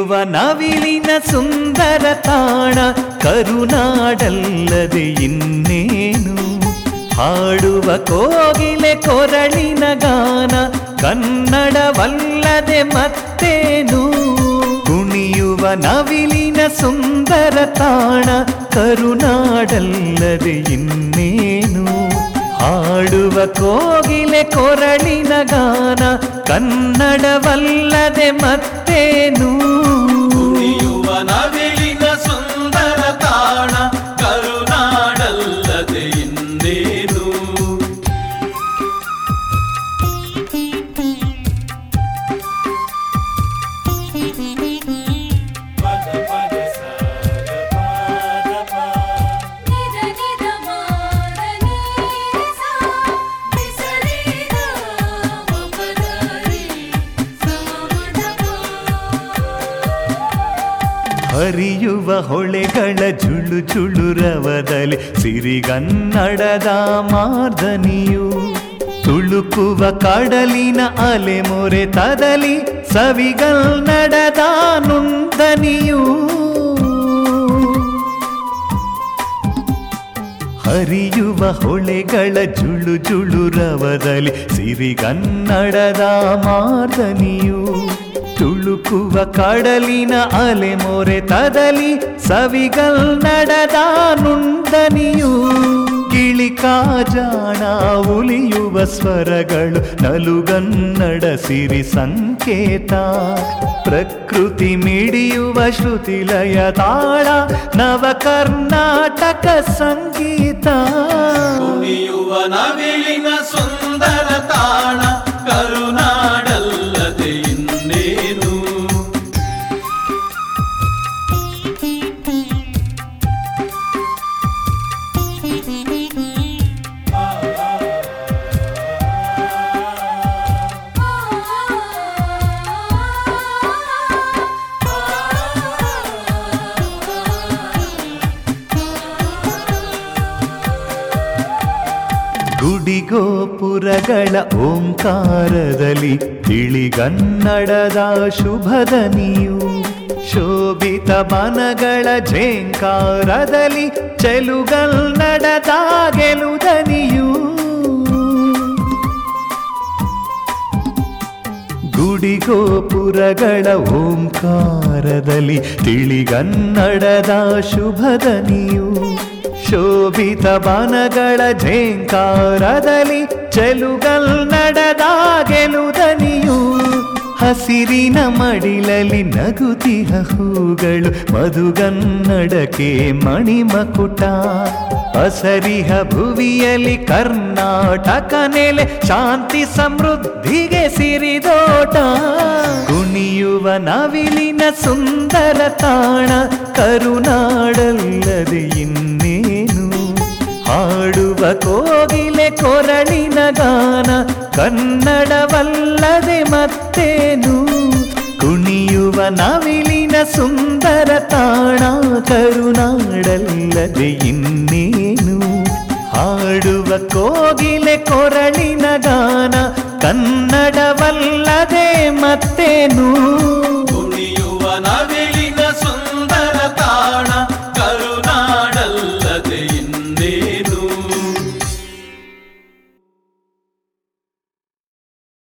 ಕುಣಿಯುವ ನವಿಲಿನ ಸುಂದರ ತಾಣ ಕರುನಾಡಲ್ಲದೆ ಇನ್ನೇನು, ಹಾಡುವ ಕೋಗಿಲೆ ಕೊರಳಿನ ಗಾನ ಕನ್ನಡವಲ್ಲದೆ ಮತ್ತೇನು. ಕುಣಿಯುವ ನವಿಲಿನ ಸುಂದರ ತಾಣ ಕರುನಾಡಲ್ಲದೆ ಇನ್ನೇನು, ಹಾಡುವ ಕೋಗಿಲೆ ಕೊರಳಿನ ಗಾನ ಕನ್ನಡವಲ್ಲದೆ ಮತ್ತೇನು. ಕುಣಿಯುವ ನವಿಲಿನ ಸುಂದರ ತಾಣ ಕರುನಾಡಲ್ಲದೆ ಇನ್ನೇನು. ಹರಿಯುವ ಹೊಳೆಗಳ ಜುಳು ಜುಳುರವದಲ್ಲಿ ಸಿರಿಗನ್ನಡದ ಮಾರ್ದನಿಯು, ತುಳುಕುವ ಕಡಲಿನ ಅಲೆ ಮೊರೆತದಲ್ಲಿ ಸವಿಗನ್ನಡದ ನುಂದನಿಯು. ಹರಿಯುವ ಹೊಳೆಗಳ ಜುಳು ಜುಳುರವದಲ್ಲಿ ಸಿರಿಗನ್ನಡದ ಮಾರ್ದನಿಯು, ತುಳುಕುವ ಕಡಲಿನ ಅಲೆ ಮೊರೆತದಲ್ಲಿ ಸವಿಗನ್ನಡದ ನುಂದನಿಯು. ಗಿಳಿಕಾಜಾಣ ಉಲಿಯುವ ಸ್ವರಗಳು ನಲುಗನ್ನಡ ಸಿರಿ ಸಂಕೇತ, ಪ್ರಕೃತಿ ಮಿಡಿಯುವ ಶ್ರುತಿಲಯ ತಾಳ ನವ ಕರ್ನಾಟಕ ಸಂಗೀತ. ಕುಣಿಯುವ ನವಿಲಿನ ಸುಂದರ ತಾಣ ಕರುನಾಡಲ್ಲದೆ ಇನ್ನೇನು. ಗುಡಿಗೋಪುರಗಳ ಓಂಕಾರದಲ್ಲಿ ತಿಳಿಗನ್ನಡದ ಶುಭದನಿಯು, ಶೋಭಿತ ಬನಗಳ ಝೇಂಕಾರದಲ್ಲಿ ಚೆಲುಗನ್ನಡದ ಗೆಲುದನಿಯು. ಗುಡಿಗೋಪುರಗಳ ಓಂಕಾರದಲ್ಲಿ ತಿಳಿಗನ್ನಡದ ಶುಭದನಿಯು, ಶೋಭಿತ ಬನಗಳ ಝೇಂಕಾರದಲ್ಲಿ ಚೆಲುಗನ್ನಡದ ಗೆಲುದನಿಯು. ಹಸಿರಿನ ಮಡಿಲಲ್ಲಿ ನಗುತಿಹ ಹೂಗಳು ಮಧುಗನ್ನಡಕ್ಕೆ ಮಣಿಮಕುಟ, ಅಸರಿಹ ಭುವಿಯಲ್ಲಿ ಕರ್ನಾಟಕ ನೆಲೆ ಶಾಂತಿ ಸಮೃದ್ಧಿಗೆ ಸಿರಿದೋಟ. ಕುಣಿಯುವ ನವಿಲಿನ ಸುಂದರ ತಾಣ ಕರುನಾಡಲ್ಲದೆ ಇನ್ನೇನು, ಹಾಡುವ ಕೋಗಿಲೆ ಕೊರಳಿನ ಗಾನ ಕನ್ನಡವಲ್ಲದೆ ಮತ್ತೇನು. ಕುಣಿಯುವ ನವಿಲಿನ ಸುಂದರ ತಾಣ ಕರುನಾಡಲ್ಲದೆ ಇನ್ನೇನು, ಹಾಡುವ ಕೋಗಿಲೆ ಕೊರಳಿನ ಗಾನ ಕನ್ನಡವಲ್ಲದೆ ಮತ್ತೇನು.